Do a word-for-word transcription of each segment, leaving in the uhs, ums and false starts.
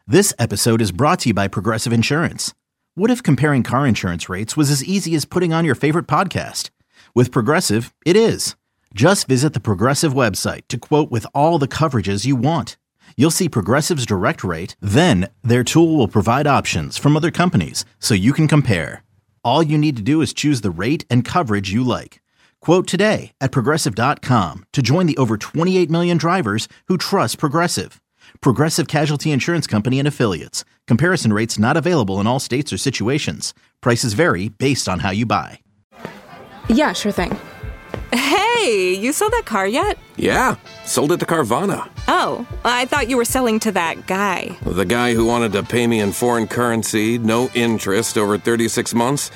This episode is brought to you by Progressive Insurance. What if comparing car insurance rates was as easy as putting on your favorite podcast? With Progressive, it is. Just visit the Progressive website to quote with all the coverages you want. You'll see Progressive's direct rate, then their tool will provide options from other companies so you can compare. All you need to do is choose the rate and coverage you like. Quote today at progressive dot com to join the over twenty-eight million drivers who trust Progressive. Progressive Casualty Insurance Company and Affiliates. Comparison rates not available in all states or situations. Prices vary based on how you buy. Yeah, sure thing. Hey, you sold that car yet? Yeah, sold it to Carvana. Oh, I thought you were selling to that guy. The guy who wanted to pay me in foreign currency, no interest, over thirty-six months?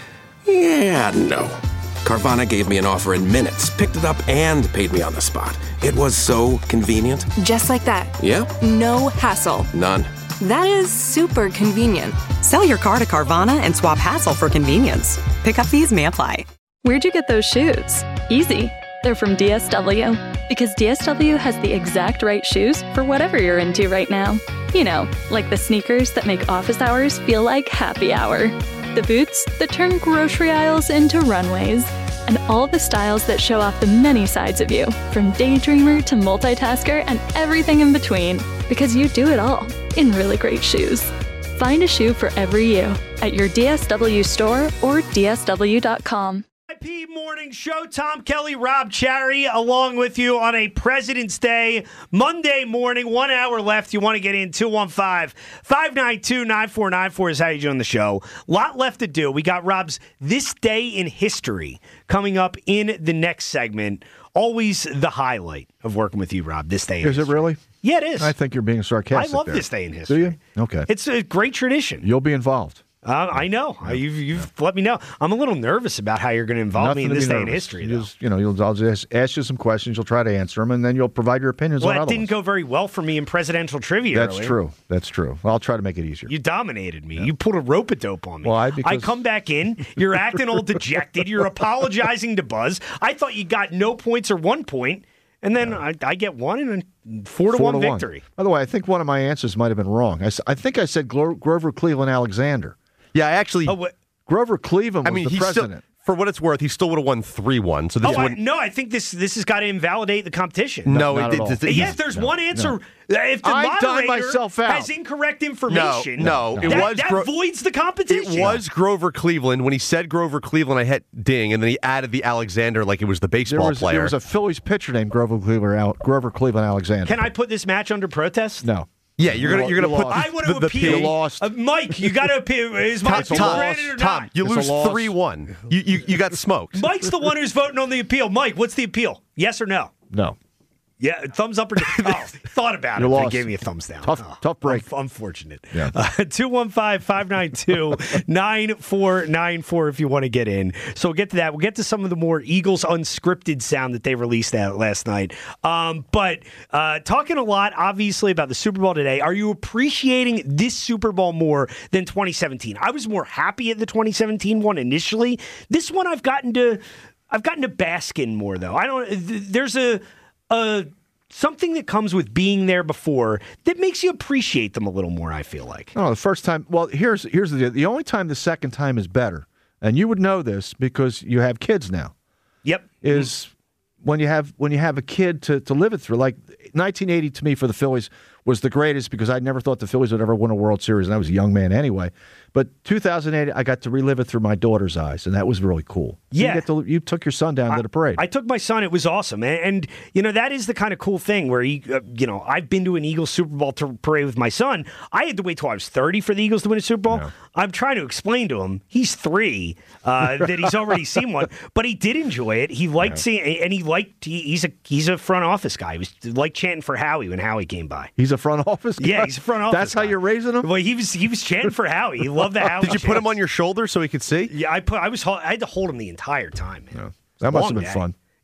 Yeah, no. Carvana gave me an offer in minutes, picked it up, and paid me on the spot. It was so convenient. Just like that. Yeah. No hassle. None. That is super convenient. Sell your car to Carvana and swap hassle for convenience. Pickup fees may apply. Where'd you get those shoes? Easy. They're from D S W. Because D S W has the exact right shoes for whatever you're into right now. You know, like the sneakers that make office hours feel like happy hour. The boots that turn grocery aisles into runways. And all the styles that show off the many sides of you, from daydreamer to multitasker and everything in between. Because you do it all in really great shoes. Find a shoe for every you at your D S W store or D S W dot com. I P Morning Show, Tom Kelly, Rob Cherry, along with you on a President's Day, Monday morning, one hour left. You want to get in, two one five, five nine two, nine four nine four is how you doing the show. Lot left to do. We got Rob's This Day in History coming up in the next segment. Always the highlight of working with you, Rob, This Day in Is History. it really? Yeah, it is. I think you're being sarcastic I love there. This Day in History. Do you? Okay. It's a great tradition. You'll be involved. Uh, I know. Uh, You've, you've let me know. I'm a little nervous about how you're going to involve Nothing me in to this be day in nervous. history, You though. just, you know, you'll I'll just ask you some questions. You'll try to answer them, and then you'll provide your opinions Well, on that other didn't ones. go very well for me in presidential trivia That's earlier. true. That's true. Well, I'll try to make it easier. You dominated me. You pulled a rope-a-dope on me. Why? I Because- come back in. You're acting all dejected. You're apologizing to Buzz. I thought you got no points or one point, and then I, I get one and a four to Four one to victory. By the way, I think one of my answers might have been wrong. I, s- I think I said Gro- Grover Cleveland Alexander. Yeah, I actually. Oh, what? Grover Cleveland was I mean, the he president. still, for what it's worth, he still would have won three one. So this Oh, I, wouldn't. no, I think this this has got to invalidate the competition. No, not it, at all. it, it, Yes, there's No, one answer. no. If the I've done moderator myself out. has incorrect information, No, no, it that, was that Gro- voids the competition. It was Grover Cleveland. When he said Grover Cleveland, I hit ding, and then he added the Alexander like it was the There baseball was, player. there was a Phillies pitcher named Grover Cleveland, Al- Grover Cleveland Alexander. Can I put this match under protest? No. yeah, you're gonna You you're gonna lost. put I the, want to the, the appeal. P. You lost. Uh, Mike, you got to appeal. Is my Tom, appeal Tom, granted or Tom, not? you It's a lose loss. three one. You, you you got smoked. Mike's the one who's voting on the appeal. Mike, what's the appeal? Yes or no? No. Yeah, thumbs up or down? Oh, thought about You it. They lost. gave me a thumbs down. Tough- Oh, tough break. unf- unfortunate. Yeah. two one five, five nine two, nine four nine four if you want to get in. So we'll get to that. We'll get to some of the more Eagles unscripted sound that they released out last night. Um, but uh, talking a lot, obviously, about the Super Bowl today. Are you appreciating this Super Bowl more than twenty seventeen? I was more happy at the twenty seventeen one initially. This one I've gotten to I've gotten to bask in more, though. I don't. th- There's a a something that comes with being there before that makes you appreciate them a little more, I feel like. No, the first time. Well, here's here's the deal. The only time the second time is better, and you would know this because you have kids now. Yep. Is when you have when you have a kid to, to live it through. Like nineteen eighty to me for the Phillies was the greatest because I never thought the Phillies would ever win a World Series, and I was a young man anyway. But two thousand eight, I got to relive it through my daughter's eyes, and that was really cool. So Yeah. you, get to, you took your son down to the parade. I took my son. It was awesome. And, and you know, that is the kind of cool thing where, he, uh, you know, I've been to an Eagles Super Bowl to parade with my son. I had to wait till I was thirty for the Eagles to win a Super Bowl. Yeah. I'm trying to explain to him, he's three, uh, that he's already seen one. But he did enjoy it. He liked Yeah. seeing and he liked, he, he's a he's a front office guy. He was like chanting for Howie when Howie came by. He's a front office guy? Yeah, he's a front office That's how guy. you're raising him? Well, he was he was chanting for Howie. He loved the Howie. Did you put him chants. on your shoulder so he could see? Yeah, I put. I was. I had to hold him the entire time, man. That must have Long been day. fun. Yeah,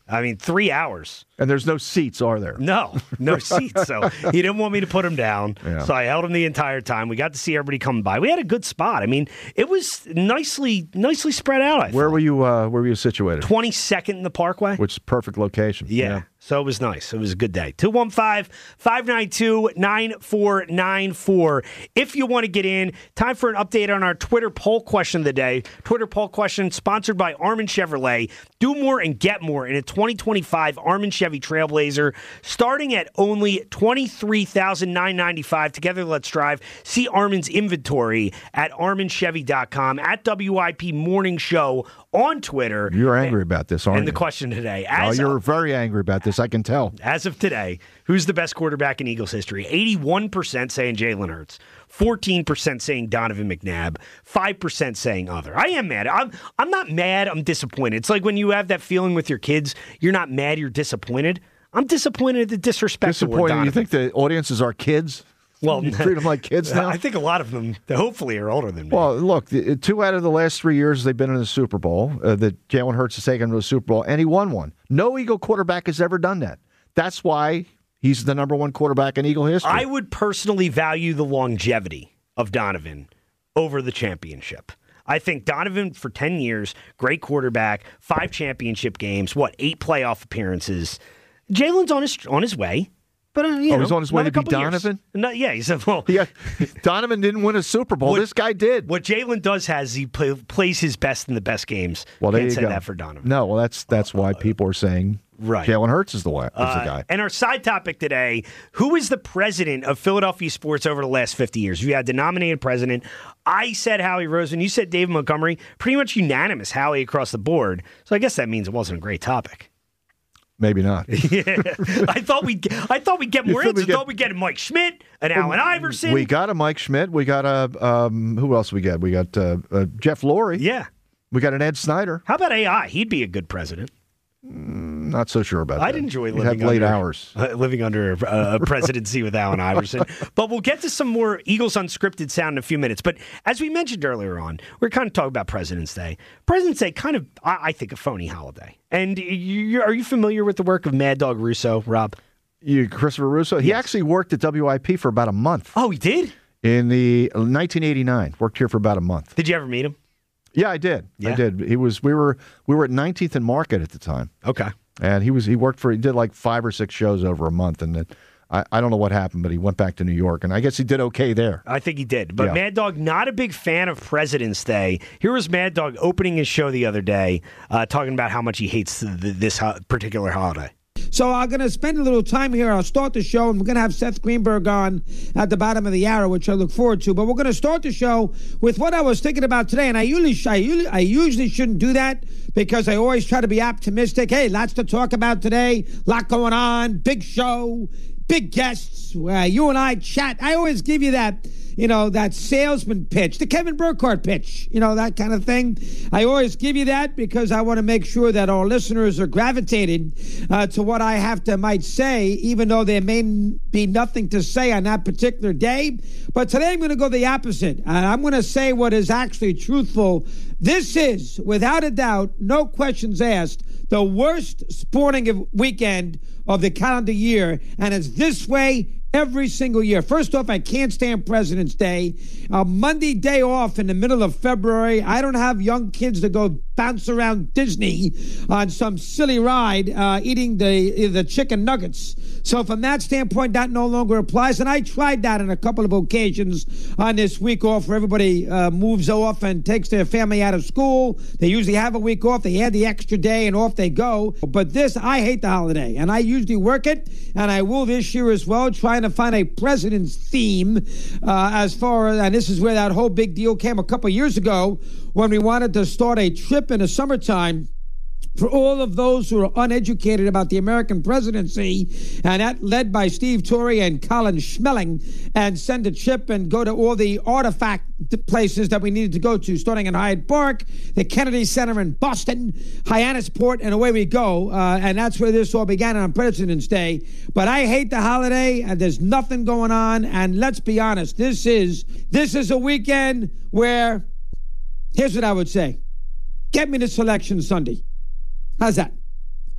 I mean, three hours. And there's no seats, are there? No, no seats. So he didn't want me to put him down. Yeah. So I held him the entire time. We got to see everybody coming by. We had a good spot. I mean, it was nicely nicely spread out, I Where thought. were you uh, Where were you situated? twenty-second in the Parkway. Which is perfect location. Yeah. yeah. So it was nice. It was a good day. two one five, five nine two, nine four nine four. If you want to get in, time for an update on our Twitter poll question of the day. Twitter poll question sponsored by Armin Chevrolet. Do more and get more in a twenty twenty-five Armin Chevy Trailblazer starting at only twenty-three thousand nine hundred ninety-five dollars. Together, let's drive. See Armin's inventory at armin chevy dot com, at W I P Morning Show on Twitter. You're angry about this, aren't and you? And the question today. Oh, As you're of, very angry about this. I can tell. As of today, who's the best quarterback in Eagles history? eighty-one percent saying Jalen Hurts, fourteen percent saying Donovan McNabb, five percent saying other. I am mad. I'm I'm not mad. I'm disappointed. It's like when you have that feeling with your kids. You're not mad. You're disappointed. I'm disappointed at the disrespect. Disappointed. You think the audiences are kids? Well, you treat them like kids now? I think a lot of them, hopefully, are older than me. Well, look, the, two out of the last three years they've been in the Super Bowl, uh, that Jalen Hurts has taken to the Super Bowl, and he won one. No Eagle quarterback has ever done that. That's why he's the number one quarterback in Eagle history. I would personally value the longevity of Donovan over the championship. I think Donovan, for ten years, great quarterback, five championship games, what, eight playoff appearances. Jalen's on his on his way. But, uh, you oh, know, he's on his way to be couple years. Donovan? No, yeah, he said, well. Yeah, Donovan didn't win a Super Bowl. What, this guy did. What Jalen does has he play, plays his best in the best games. Well, there Can't you say go. that for Donovan. No, well, that's that's why people are saying right. Jalen Hurts is the, way, is uh, the guy. And our side topic today, who is the president of Philadelphia sports over the last fifty years? You had the nominated president. I said Howie Roseman. You said David Montgomery. Pretty much unanimous Howie across the board. So I guess that means it wasn't a great topic. Maybe not. yeah, I thought we I thought we'd get more You answers. I get- thought we'd get a Mike Schmidt, an Allen Iverson. We got a Mike Schmidt. We got a, um, who else we got? We got uh, uh, Jeff Lurie. yeah. We got an Ed Snyder. How about A I? He'd be a good president. Not so sure about that. I'd enjoy He'd living have late under, hours. uh, living under a, a presidency with Allen Iverson. But we'll get to some more Eagles unscripted sound in a few minutes. But as we mentioned earlier on, we're kind of talking about President's Day. President's Day, kind of, I, I think, a phony holiday. And you, are you familiar with the work of Mad Dog Russo, Rob? You, Christopher Russo. He Yes. actually worked at W I P for about a month. Oh, he did? In the nineteen eighty-nine. Worked here for about a month. Did you ever meet him? Yeah, I did. Yeah? I did. He was. We were. We were at nineteenth and Market at the time. Okay. And he was. He worked for. He did like five or six shows over a month, and then I, I don't know what happened, but he went back to New York, and I guess he did okay there. I think he did. But Yeah. Mad Dog, not a big fan of President's Day. Here was Mad Dog opening his show the other day, uh, talking about how much he hates the, this ho- particular holiday. So I'm going to spend a little time here. I'll start the show, and we're going to have Seth Greenberg on at the bottom of the hour, which I look forward to. But we're going to start the show with what I was thinking about today. And I usually, I usually, I usually shouldn't do that because I always try to be optimistic. Hey, lots to talk about today. Lot going on. Big show. Big guests. Where you and I chat. I always give you that, you know, that salesman pitch, the Kevin Burkhardt pitch, you know, that kind of thing. I always give you that because I want to make sure that our listeners are gravitated uh, to what I have to might say, even though there may be nothing to say on that particular day. But today I'm going to go the opposite. And I'm going to say what is actually truthful. This is, without a doubt, no questions asked, the worst sporting weekend of the calendar year. And it's this way every single year. First off, I can't stand President's Day. A Monday day off in the middle of February. I don't have young kids to go bounce around Disney on some silly ride uh, eating the the chicken nuggets. So from that standpoint, that no longer applies. And I tried that on a couple of occasions on this week off where everybody uh, moves off and takes their family out of school. They usually have a week off. They add the extra day and off they go. But this, I hate the holiday. And I usually work it, and I will this year as well, trying to find a president's theme uh, as far as, and this is where that whole big deal came a couple years ago when we wanted to start a trip in the summertime for all of those who are uneducated about the American presidency, and that led by Steve Torrey and Colin Schmeling, and send a trip and go to all the artifact places that we needed to go to, starting in Hyde Park, the Kennedy Center in Boston, Hyannisport, and away we go. Uh, and that's where this all began on President's Day. But I hate the holiday, and there's nothing going on. And let's be honest, this is this is a weekend where, here's what I would say. Get me to Selection Sunday. How's that?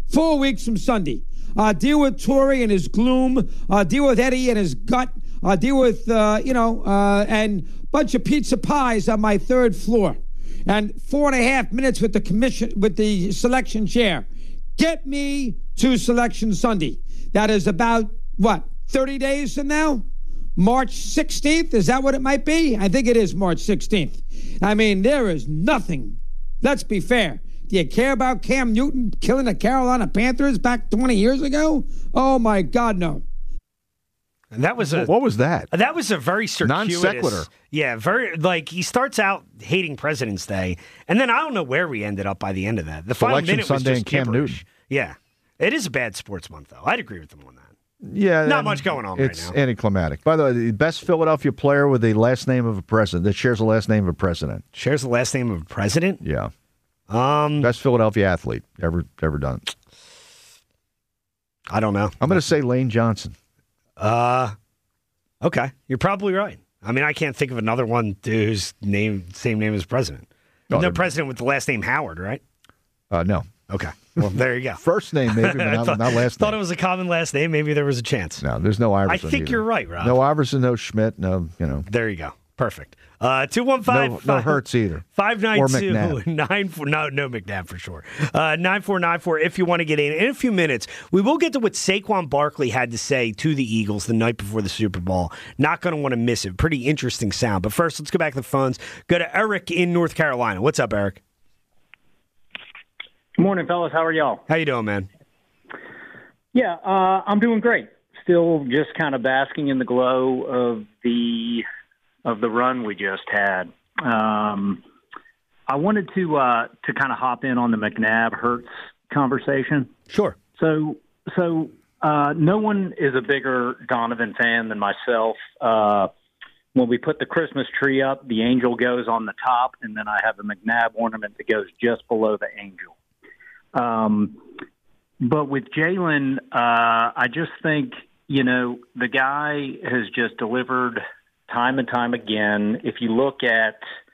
Four weeks from Sunday. Uh, deal with Torrey and his gloom. Uh, deal with Eddie and his gut. Uh, deal with, uh, you know, uh, and bunch of pizza pies on my third floor. And four and a half minutes with the commission, with the selection chair. Get me to Selection Sunday. That is about, what, thirty days from now? March sixteenth? Is that what it might be? I think it is March sixteenth. I mean, there is nothing. Let's be fair. Do you care about Cam Newton killing the Carolina Panthers back twenty years ago? Oh, my God, no. And that was a what was that? That was a very circuitous, non sequitur. Yeah, very like he starts out hating President's Day, and then I don't know where we ended up by the end of that. The final Selection minute Sunday was just and Cam gibberish. Newton. Yeah, it is a bad sports month though. I'd agree with him on that. Yeah, not much going on it's right now. Anticlimactic. By the way, the best Philadelphia player with the last name of a president that shares the last name of a president. Shares the last name of a president. Yeah. Um, best Philadelphia athlete ever ever done. I don't know. I'm going to say Lane Johnson. Uh, okay, you're probably right. I mean, I can't think of another one whose name same name as president. No, no president with the last name Howard, right? Uh, no. Okay. Well, there you go. First name, maybe, but not, thought, not last thought name. it was a common last name. Maybe there was a chance. No, there's no Iverson. I think either. you're right, Rob. No Iverson, no Schmidt, no, you know. There you go. Perfect. Uh, two one five. No, no Hurts either. Five nine or two McNabb. nine four. No, no McNabb for sure. Uh, nine four nine four. If you want to get in in a few minutes, we will get to what Saquon Barkley had to say to the Eagles the night before the Super Bowl. Not going to want to miss it. Pretty interesting sound. But first, let's go back to the phones. Go to Eric in North Carolina. What's up, Eric? Good morning, fellas. How are y'all? How you doing, man? Yeah, uh, I'm doing great. Still just kind of basking in the glow of the of the run we just had. Um, I wanted to uh, to kind of hop in on the McNabb Hurts conversation. Sure. So so uh, no one is a bigger Donovan fan than myself. Uh, when we put the Christmas tree up, the angel goes on the top, and then I have a McNabb ornament that goes just below the angel. Um, but with Jalen, uh, I just think, you know, the guy has just delivered time and time again. If you look at,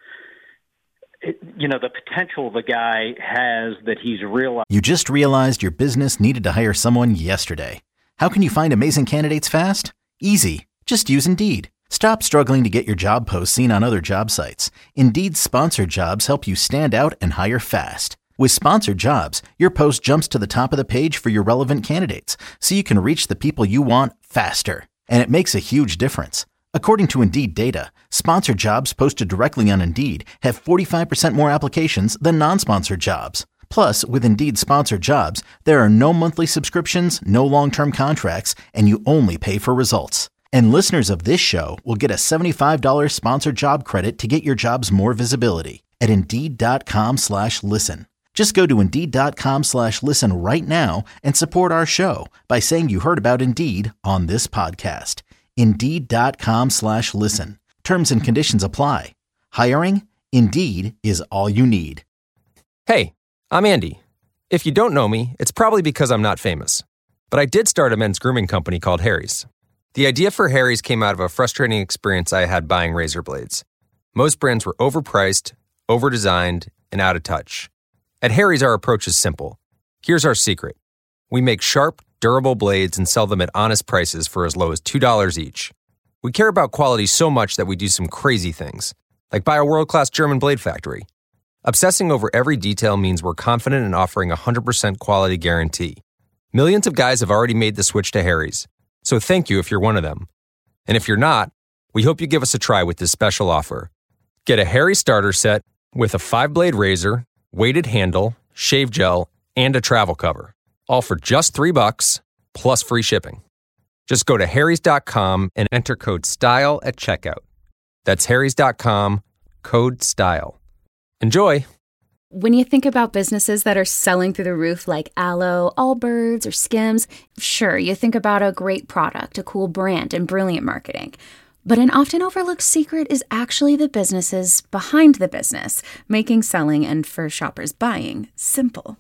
it, you know, the potential the guy has that he's realized. You just realized your business needed to hire someone yesterday. How can you find amazing candidates fast? Easy. Just use Indeed. Stop struggling to get your job posts seen on other job sites. Indeed's sponsored jobs help you stand out and hire fast. With sponsored jobs, your post jumps to the top of the page for your relevant candidates, so you can reach the people you want faster. And it makes a huge difference. According to Indeed data, sponsored jobs posted directly on Indeed have forty-five percent more applications than non-sponsored jobs. Plus, with Indeed sponsored jobs, there are no monthly subscriptions, no long-term contracts, and you only pay for results. And listeners of this show will get a seventy-five dollars sponsored job credit to get your jobs more visibility at Indeed.com slash listen. Just go to Indeed.com slash listen right now and support our show by saying you heard about Indeed on this podcast. Indeed.com slash listen. Terms and conditions apply. Hiring? Indeed is all you need. Hey, I'm Andy. If you don't know me, it's probably because I'm not famous. But I did start a men's grooming company called Harry's. The idea for Harry's came out of a frustrating experience I had buying razor blades. Most brands were overpriced, overdesigned, and out of touch. At Harry's, our approach is simple. Here's our secret. We make sharp, durable blades and sell them at honest prices for as low as two dollars each. We care about quality so much that we do some crazy things, like buy a world-class German blade factory. Obsessing over every detail means we're confident in offering a one hundred percent quality guarantee. Millions of guys have already made the switch to Harry's, so thank you if you're one of them. And if you're not, we hope you give us a try with this special offer. Get a Harry's starter set with a five-blade razor, weighted handle, shave gel, and a travel cover. All for just three bucks, plus free shipping. Just go to harrys dot com and enter code STYLE at checkout. That's harrys dot com, code STYLE. Enjoy! When you think about businesses that are selling through the roof like Aloe, Allbirds, or Skims, sure, you think about a great product, a cool brand, and brilliant marketing. But an often overlooked secret is actually the businesses behind the business, making selling and for shoppers buying simple.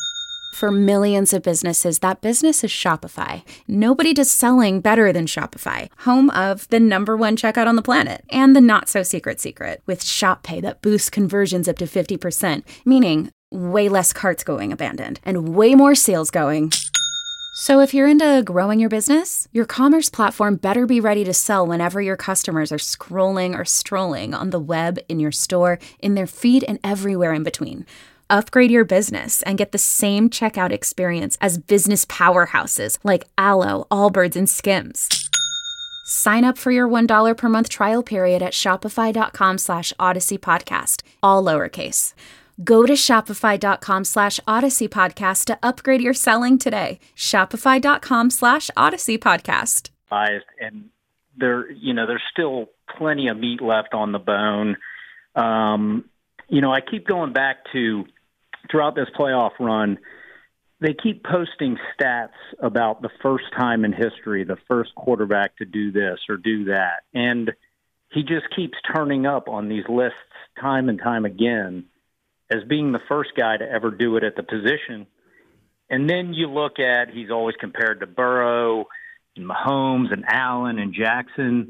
For millions of businesses, that business is Shopify. Nobody does selling better than Shopify, home of the number one checkout on the planet, and the not-so-secret secret with Shop Pay that boosts conversions up to fifty percent, meaning way less carts going abandoned, and way more sales going. So if you're into growing your business, your commerce platform better be ready to sell whenever your customers are scrolling or strolling on the web, in your store, in their feed, and everywhere in between. Upgrade your business and get the same checkout experience as business powerhouses like Allo, Allbirds, and Skims. Sign up for your one dollar per month trial period at shopify.com slash Odyssey Podcast, all lowercase. Go to shopify.com slash Odyssey Podcast to upgrade your selling today. Shopify.com slash Odyssey Podcast. And there, you know, there's still plenty of meat left on the bone. Um, you know, I keep going back to throughout this playoff run, they keep posting stats about the first time in history, the first quarterback to do this or do that. And he just keeps turning up on these lists time and time again as being the first guy to ever do it at the position. And then you look at, he's always compared to Burrow and Mahomes and Allen and Jackson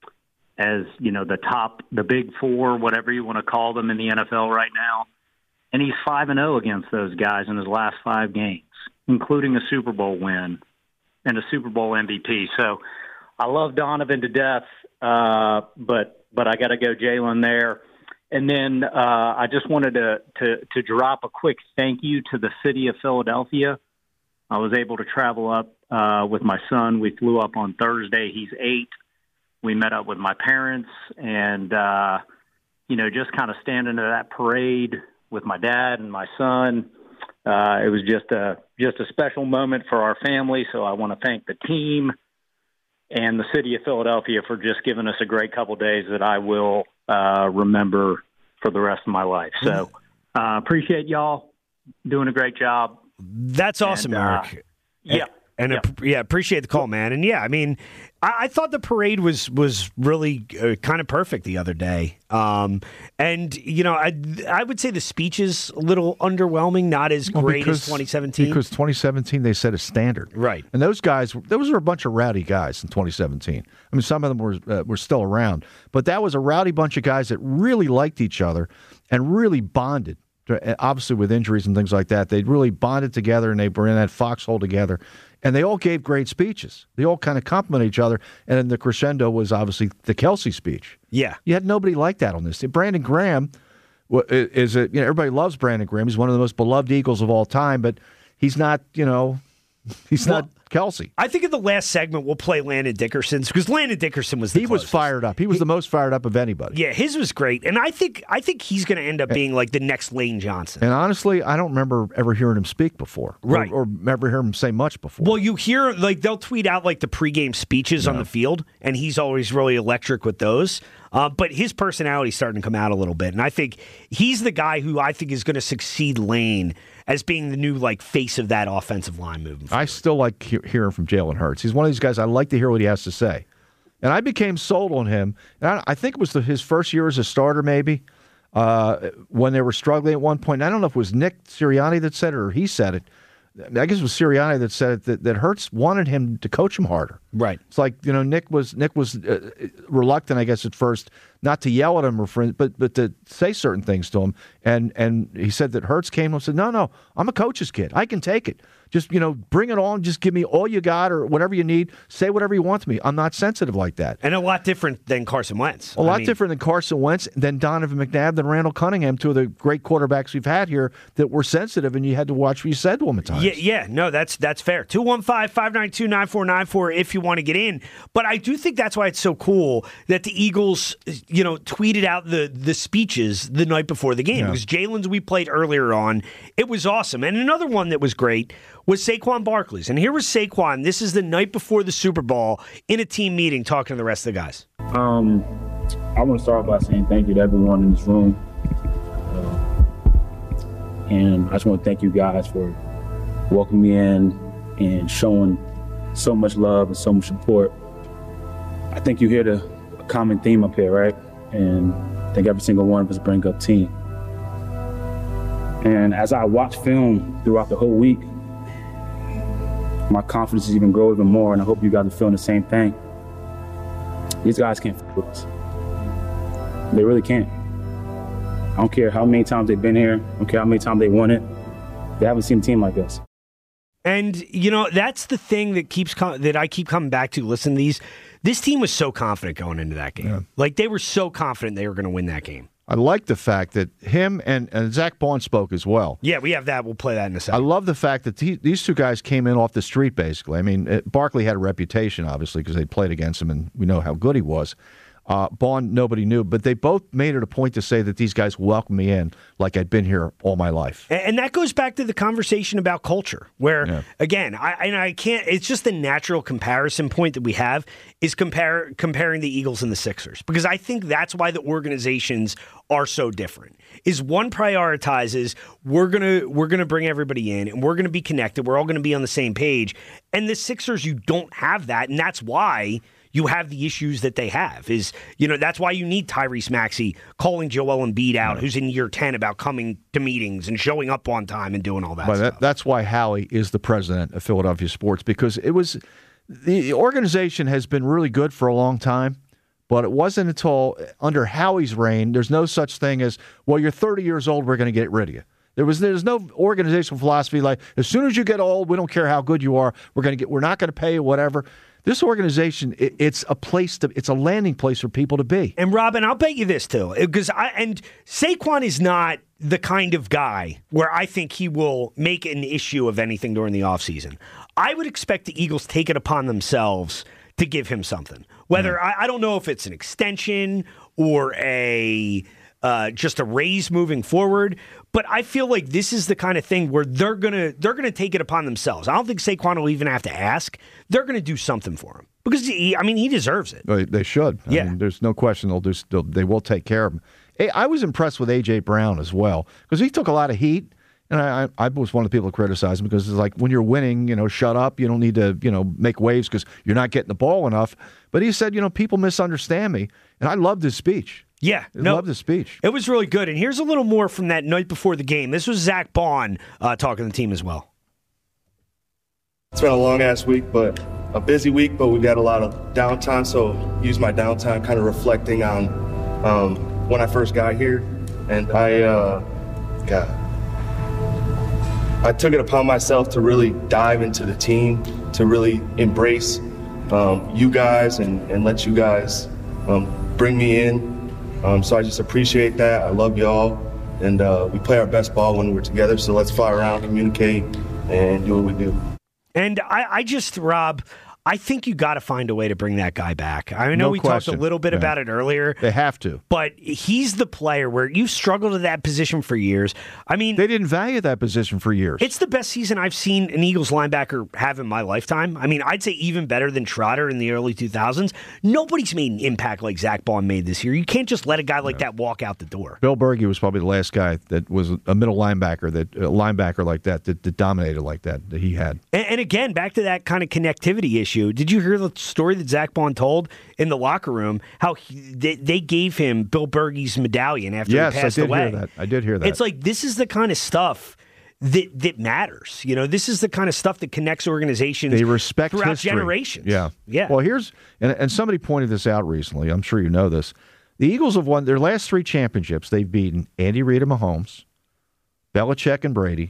as, you know, the top, the big four, whatever you want to call them in the N F L right now. And he's five and oh against those guys in his last five games, including a Super Bowl win and a Super Bowl M V P. So I love Donovan to death, uh, but but I got to go Jalen there. And then uh, I just wanted to, to to drop a quick thank you to the city of Philadelphia. I was able to travel up uh, with my son. We flew up on Thursday. He's eight. We met up with my parents and, uh, you know, just kind of standing at that parade with my dad and my son. Uh, it was just a just a special moment for our family. So I want to thank the team and the city of Philadelphia for just giving us a great couple days that I will uh, remember for the rest of my life. So uh, appreciate y'all doing a great job. That's awesome, and, uh, Eric. Yeah. And yeah. A, yeah, appreciate the call, man. And yeah, I mean, I, I thought the parade was was really uh, kind of perfect the other day. Um, and you know, I I would say the speech is a little underwhelming, not as well, great because, as twenty seventeen. Because twenty seventeen they set a standard, right? And those guys, those were a bunch of rowdy guys in twenty seventeen. I mean, some of them were uh, were still around, but that was a rowdy bunch of guys that really liked each other and really bonded. Obviously, with injuries and things like that, they really bonded together and they were in that foxhole together. And they all gave great speeches. They all kind of complimented each other. And then the crescendo was obviously the Kelsey speech. Yeah. You had nobody like that on this. Brandon Graham is a, you know, everybody loves Brandon Graham. He's one of the most beloved Eagles of all time, but he's not, you know, he's well, not Kelsey. I think in the last segment we'll play Landon Dickerson's because Landon Dickerson was the he closest. was fired up. He was he, the most fired up of anybody. Yeah, his was great, and I think I think he's going to end up being like the next Lane Johnson. And honestly, I don't remember ever hearing him speak before, right? Or, or ever hear him say much before. Well, you hear like they'll tweet out like the pregame speeches no. on the field, and he's always really electric with those. Uh, but his personality's starting to come out a little bit, and I think he's the guy who I think is going to succeed Lane as being the new like face of that offensive line moving forward. I still like he- hearing from Jalen Hurts. He's one of these guys I like to hear what he has to say, and I became sold on him. And I, I think it was the, his first year as a starter, maybe uh, when they were struggling at one point. I don't know if it was Nick Sirianni that said it or he said it. I guess it was Sirianni that said it, that, that Hurts wanted him to coach him harder. Right. It's like, you know, Nick was Nick was uh, reluctant, I guess, at first, not to yell at him or friend, but but to say certain things to him. And and he said that Hurts came and said, no, no, I'm a coach's kid. I can take it. Just, you know, bring it on. Just give me all you got or whatever you need. Say whatever you want to me. I'm not sensitive like that. And a lot different than Carson Wentz. A lot I mean, different than Carson Wentz, than Donovan McNabb, than Randall Cunningham, two of the great quarterbacks we've had here that were sensitive, and you had to watch what you said to them at times. Yeah, yeah, no, that's that's fair. two one five, five nine two, nine four nine four if you want to get in. But I do think that's why it's so cool that the Eagles, you know, tweeted out the the speeches the night before the game. Yeah. Because Jalen's we played earlier on, it was awesome. And another one that was great was Saquon Barkley's. And here was Saquon. This is the night before the Super Bowl in a team meeting talking to the rest of the guys. Um, I want to start by saying thank you to everyone in this room. Uh, and I just want to thank you guys for welcoming me in and showing so much love and so much support. I think you hear the common theme up here, right? And I think every single one of us bring up team. And as I watch film throughout the whole week, my confidence is even grow even more, and I hope you guys are feeling the same thing. These guys can't f with us. They really can't. I don't care how many times they've been here. I don't care how many times they won it. They haven't seen a team like us. And, you know, that's the thing that keeps com- that I keep coming back to. Listen to these. This team was so confident going into that game. Yeah. Like, they were so confident they were going to win that game. I like the fact that him and, and Zach Baun spoke as well. Yeah, we have that. We'll play that in a second. I love the fact that he, these two guys came in off the street, basically. I mean, it, Barkley had a reputation, obviously, because they played against him, and we know how good he was. Uh, Baun, nobody knew, but they both made it a point to say that these guys welcomed me in like I'd been here all my life. And, and that goes back to the conversation about culture, where, yeah. again, I, and I can't, it's just the natural comparison point that we have is compare, comparing the Eagles and the Sixers, because I think that's why the organizations are so different. Is one prioritizes we're gonna we're gonna bring everybody in and we're gonna be connected, we're all gonna be on the same page, and the Sixers, you don't have that, and that's why you have the issues that they have. Is, you know, that's why you need Tyrese Maxey calling Joel Embiid out, who's in year ten, about coming to meetings and showing up on time and doing all that but stuff. That, that's why Howie is the president of Philadelphia sports, because it was the organization has been really good for a long time, but it wasn't until under Howie's reign, there's no such thing as, well, you're thirty years old, we're going to get rid of you. There was there's no organizational philosophy like, as soon as you get old, we don't care how good you are, we're going to get we're not going to pay you whatever. This organization, it, it's a place to, it's a landing place for people to be. And Robin, I'll bet you this too, because I and Saquon is not the kind of guy where I think he will make an issue of anything during the offseason. I would expect the Eagles take it upon themselves to give him something. Whether mm. I, I don't know if it's an extension or a uh, just a raise moving forward, but I feel like this is the kind of thing where they're gonna they're gonna take it upon themselves. I don't think Saquon will even have to ask. They're gonna do something for him because he, I mean, he deserves it. Well, they should. I yeah, mean, there's no question they'll do. They'll, they will take care of him. Hey, I was impressed with A J Brown as well because he took a lot of heat. And I, I was one of the people who criticized him because it's like, when you're winning, you know, shut up. You don't need to, you know, make waves because you're not getting the ball enough. But he said, you know, people misunderstand me. And I loved his speech. Yeah. I no, loved his speech. It was really good. And here's a little more from that night before the game. This was Zach Baun uh, talking to the team as well. It's been a long-ass week, but a busy week, but we got a lot of downtime. So use my downtime kind of reflecting on um, when I first got here. And I, uh, got... I took it upon myself to really dive into the team, to really embrace um, you guys and, and let you guys um, bring me in. Um, so I just appreciate that. I love y'all. And uh, we play our best ball when we're together. So let's fly around, communicate, and do what we do. And I, I just, Rob, I think you got to find a way to bring that guy back. I know no we question. talked a little bit yeah. about it earlier. They have to. But he's the player where you've struggled at that position for years. I mean, they didn't value that position for years. It's the best season I've seen an Eagles linebacker have in my lifetime. I mean, I'd say even better than Trotter in the early two thousands. Nobody's made an impact like Zach Baun made this year. You can't just let a guy like no. that walk out the door. Bill Berge was probably the last guy that was a middle linebacker, that a linebacker like that, that, that dominated like that, that he had. And, and again, back to that kind of connectivity issue. Did you hear the story that Zach Baun told in the locker room, how he, they, they gave him Bill Berge's medallion after yes, he passed I did away? Hear that. I did hear that. It's like, this is the kind of stuff that that matters. You know, this is the kind of stuff that connects organizations. They respect throughout history. generations. Yeah, yeah. Well, here's and, and somebody pointed this out recently. I'm sure you know this. The Eagles have won their last three championships. They've beaten Andy Reid and Mahomes, Belichick and Brady,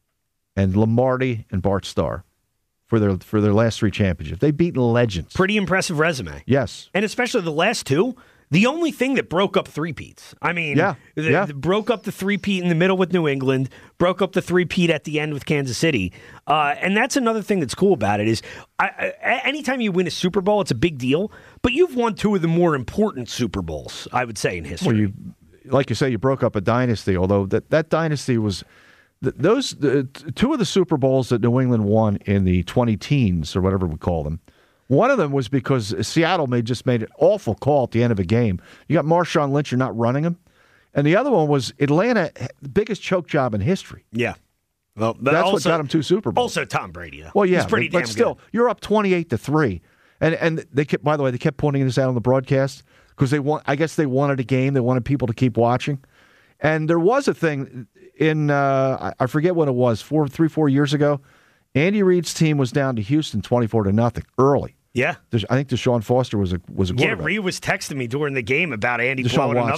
and Lombardi and Bart Starr. For their for their last three championships. They've beaten legends. Pretty impressive resume. Yes. And especially the last two, the only thing that broke up three-peats. I mean, yeah. The, yeah. The broke up the three-peat in the middle with New England, broke up the three-peat at the end with Kansas City. Uh, and that's another thing that's cool about it is I, I, anytime you win a Super Bowl, it's a big deal. But you've won two of the more important Super Bowls, I would say, in history. Well, you, like you say, you broke up a dynasty, although that, that dynasty was... Those the, two of the Super Bowls that New England won in the twenty teens or whatever we call them, one of them was because Seattle made just made an awful call at the end of a game. You got Marshawn Lynch, you're not running him, and the other one was Atlanta, the biggest choke job in history. Yeah, well, that's also, what got him two Super Bowls. Also, Tom Brady, though. Well, yeah, he's pretty but, damn but still, good. You're up twenty-eight to three, and and they kept. By the way, they kept pointing this out on the broadcast because they want. I guess they wanted a game. They wanted people to keep watching, and there was a thing. In uh, I forget what it was, four, three, four years ago, Andy Reid's team was down to Houston twenty-four to nothing early. Yeah, I think Deshaun Foster was a was a quarterback. Yeah, Reid was texting me during the game about Andy Deshaun blowing Watson. another one.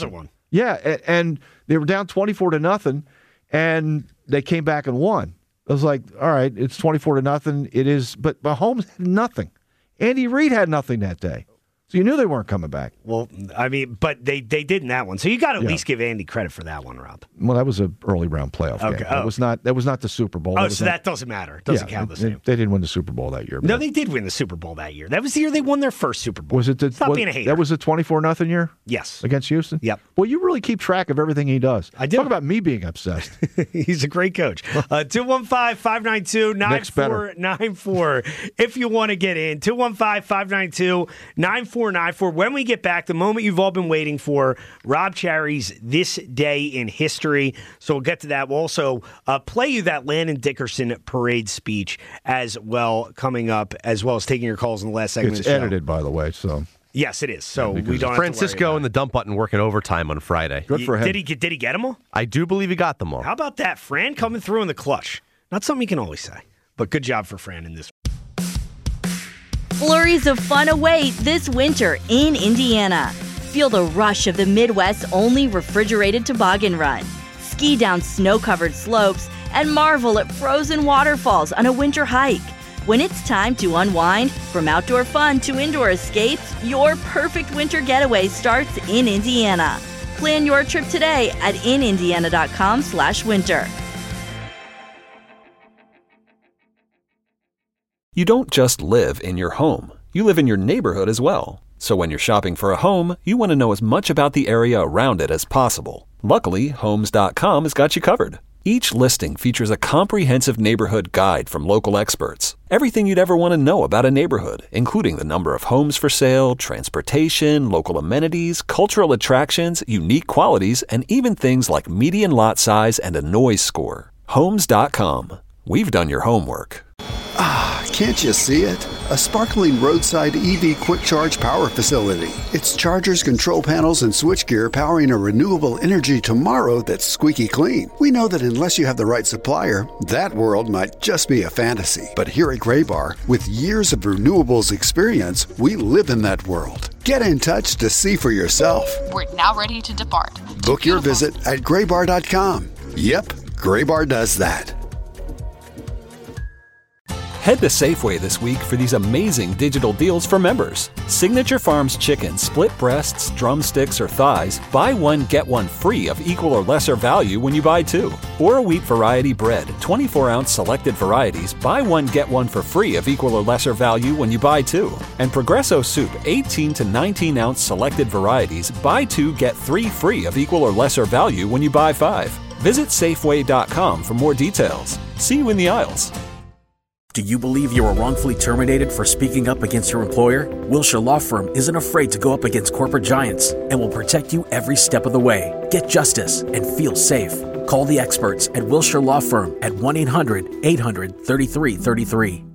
Yeah, and, and they were down twenty-four to nothing, and they came back and won. I was like, all right, it's twenty-four to nothing. It is, but Mahomes had nothing. Andy Reid had nothing that day. So you knew they weren't coming back. Well, I mean, but they, they did in that one. So you got to at Yeah. least give Andy credit for that one, Rob. Well, that was an early round playoff Okay. game. Oh. That was not. That was not the Super Bowl. Oh, was so not- that doesn't matter. It doesn't yeah, count the they, same. They didn't win the Super Bowl that year. No, but- they did win the Super Bowl that year. That was the year they won their first Super Bowl. Was it the? Stop was- being a hater. That was the twenty-four nothing year. Yes. Against Houston. Yep. Well, you really keep track of everything he does. I do. Talk about me being obsessed. He's a great coach. Uh, two one five, five nine two, nine four nine four if you want to get in. two one five, five nine two, nine four nine four. When we get back, the moment you've all been waiting for, Rob Cherry's This Day in History. So we'll get to that. We'll also uh, play you that Landon Dickerson parade speech as well coming up, as well as taking your calls in the last segment It's of the show. edited, by the way. So Yes, it is. So Because we don't Francisco and the dump button working overtime on Friday. Good for him. Did he get? Did he get them all? I do believe he got them all. How about that, Fran coming through in the clutch? Not something you can always say, but good job for Fran in this. Flurries of fun await this winter in Indiana. Feel the rush of the Midwest's only refrigerated toboggan run. Ski down snow-covered slopes and marvel at frozen waterfalls on a winter hike. When it's time to unwind, from outdoor fun to indoor escapes, your perfect winter getaway starts in Indiana. Plan your trip today at inindiana.com slash winter. You don't just live in your home. You live in your neighborhood as well. So when you're shopping for a home, you want to know as much about the area around it as possible. Luckily, Homes dot com has got you covered. Each listing features a comprehensive neighborhood guide from local experts. Everything you'd ever want to know about a neighborhood, including the number of homes for sale, transportation, local amenities, cultural attractions, unique qualities, and even things like median lot size and a noise score. Homes dot com. We've done your homework. Ah, can't you see it? A sparkling roadside E V quick charge power facility. It's chargers, control panels, and switchgear powering a renewable energy tomorrow that's squeaky clean. We know that unless you have the right supplier, that world might just be a fantasy. But here at Graybar, with years of renewables experience, we live in that world. Get in touch to see for yourself. We're now ready to depart. Book your visit at graybar dot com. Yep, Graybar does that. Head to Safeway this week for these amazing digital deals for members. Signature Farms chicken, split breasts, drumsticks, or thighs, buy one, get one free of equal or lesser value when you buy two. Or a wheat variety bread, twenty-four ounce selected varieties, buy one, get one for free of equal or lesser value when you buy two. And Progresso soup, eighteen to nineteen ounce selected varieties, buy two, get three free of equal or lesser value when you buy five. Visit Safeway dot com for more details. See you in the aisles. Do you believe you were wrongfully terminated for speaking up against your employer? Wilshire Law Firm isn't afraid to go up against corporate giants and will protect you every step of the way. Get justice and feel safe. Call the experts at Wilshire Law Firm at one eight hundred, eight hundred, thirty-three thirty-three.